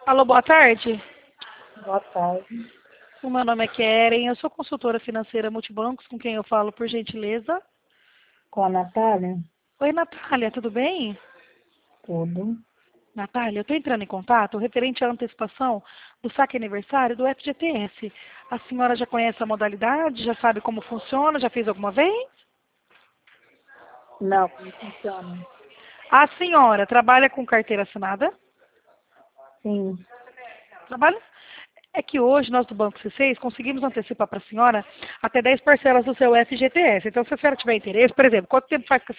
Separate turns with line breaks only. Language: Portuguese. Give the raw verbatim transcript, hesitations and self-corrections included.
Alô, boa tarde.
Boa tarde.
O meu nome é Keren, eu sou consultora financeira multibancos, com quem eu falo, por gentileza.
Com a Natália?
Oi, Natália, tudo bem?
Tudo.
Natália, eu estou entrando em contato referente à antecipação do saque aniversário do F G T S. A senhora já conhece a modalidade? Já sabe como funciona? Já fez alguma vez?
Não, como funciona?
A senhora trabalha com carteira assinada?
Sim.
Trabalha? É que hoje nós do Banco C seis conseguimos antecipar para a senhora até dez parcelas do seu F G T S. Então, se a senhora tiver interesse, por exemplo, quanto tempo faz que a